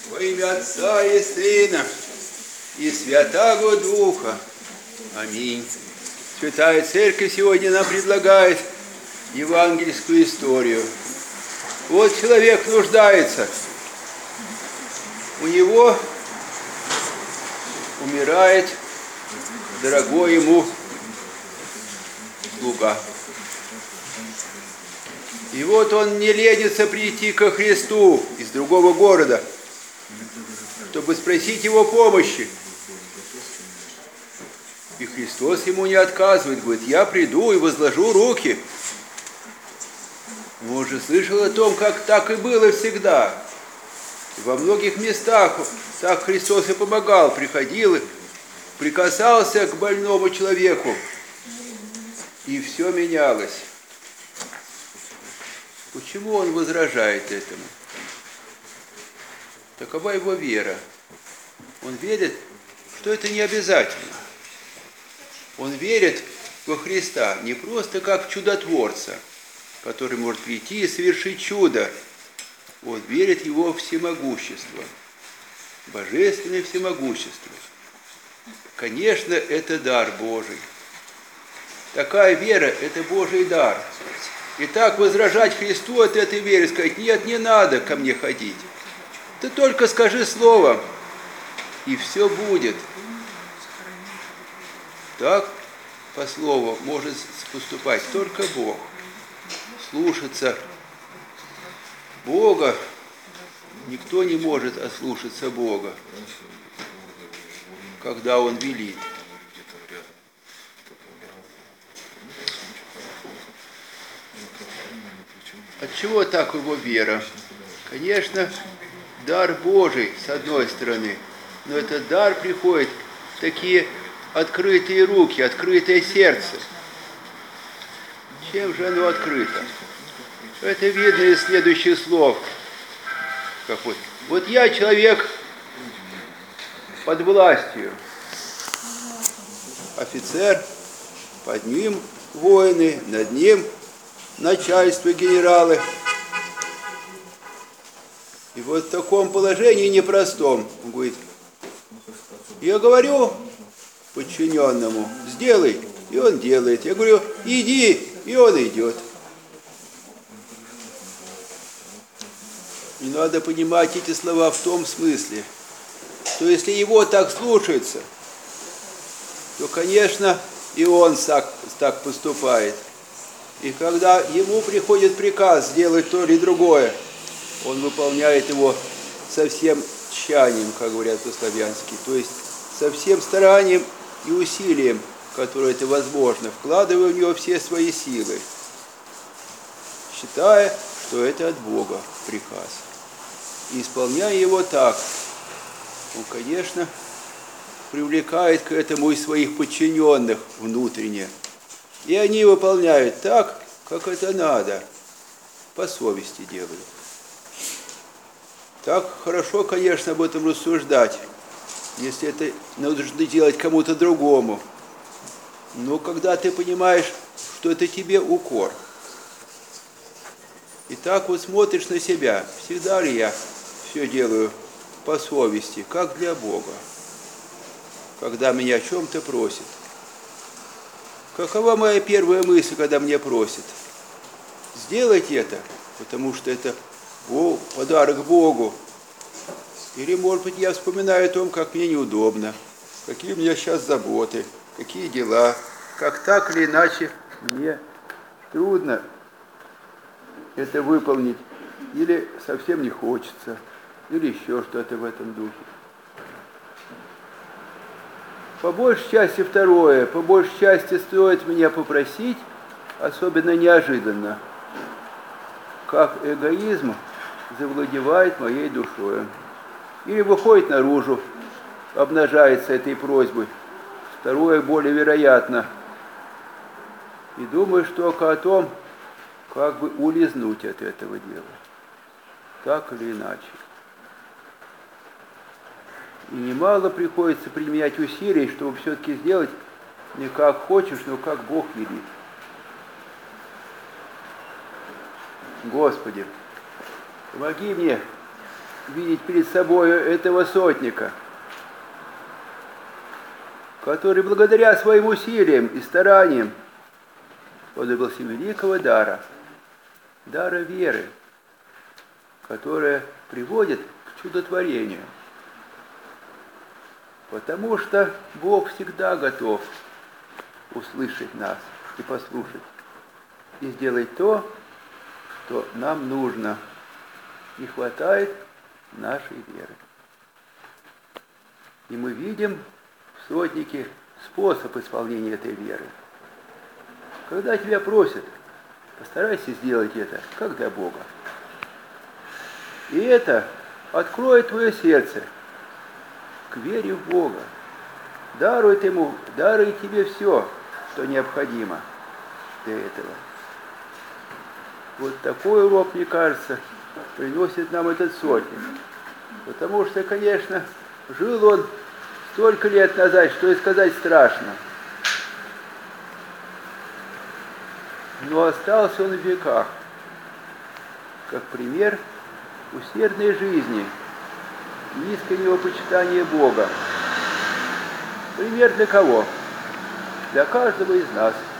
Во имя Отца и Сына и Святаго Духа. Аминь. Святая Церковь сегодня нам предлагает евангельскую историю. Вот человек нуждается. У него умирает дорогой ему слуга. И вот он не ленится прийти ко Христу из другого города, чтобы спросить его помощи. И Христос ему не отказывает, говорит: я приду и возложу руки. Он уже слышал о том, как так и было всегда. И во многих местах так Христос и помогал, приходил и прикасался к больному человеку. И все менялось. Почему он возражает этому? Такова его вера. Он верит, что это не обязательно. Он верит во Христа не просто как чудотворца, который может прийти и совершить чудо. Он верит в его всемогущество, божественное всемогущество. Конечно, это дар Божий. Такая вера – это Божий дар. И так возражать Христу от этой веры, сказать: нет, не надо ко мне ходить. Ты только скажи слово, и все будет. Так по слову может поступать только Бог. Слушаться Бога никто не может ослушаться Бога, когда Он велит. Отчего так его вера? Конечно, дар Божий, с одной стороны, но этот дар приходит в такие открытые руки, открытое сердце. Чем же оно открыто? Это видно из следующих слов. Вот я человек под властью. Офицер, под ним воины, над ним начальство, генералы. И вот в таком положении непростом, он говорит: я говорю подчиненному: сделай, и он делает. Я говорю: иди, и он идет. И надо понимать эти слова в том смысле, что если его так слушается, то, конечно, и он так поступает. И когда ему приходит приказ сделать то или другое, он выполняет его со всем тщанием, как говорят по-славянски, то есть со всем старанием и усилием, которое это возможно, вкладывая в него все свои силы, считая, что это от Бога приказ. И исполняя его так, он, конечно, привлекает к этому и своих подчиненных внутренне. И они выполняют так, как это надо, по совести делают. Так хорошо, конечно, об этом рассуждать, если это нужно делать кому-то другому. Но когда ты понимаешь, что это тебе укор, и так вот смотришь на себя: всегда ли я все делаю по совести, как для Бога, когда меня о чем-то просит? Какова моя первая мысль, когда меня просят? Сделать это, потому что это подарок Богу. Или, может быть, я вспоминаю о том, как мне неудобно, какие у меня сейчас заботы, какие дела, как так или иначе мне трудно это выполнить, или совсем не хочется, или еще что-то в этом духе. По большей части второе, по большей части стоит меня попросить, особенно неожиданно, как эгоизм завладевает моей душой. Или выходит наружу, обнажается этой просьбой. Второе более вероятно. И думаешь только о том, как бы улизнуть от этого дела. Так или иначе. И немало приходится применять усилий, чтобы все-таки сделать не как хочешь, но как Бог велит. Господи, помоги мне видеть перед собой этого сотника, который благодаря своим усилиям и стараниям подобился великого дара веры, которая приводит к чудотворению. Потому что Бог всегда готов услышать нас и послушать, и сделать то, что нам нужно. Не хватает нашей веры. И мы видим в сотнике способ исполнения этой веры. Когда тебя просят, постарайся сделать это, как для Бога. И это откроет твое сердце к вере в Бога. Дарует тебе все, что необходимо для этого. Вот такой урок, мне кажется, приносит нам этот сотник. Потому что, конечно, жил он столько лет назад, что и сказать страшно. Но остался он в веках, как пример усердной жизни и искреннего почитания Бога. Пример для кого? Для каждого из нас.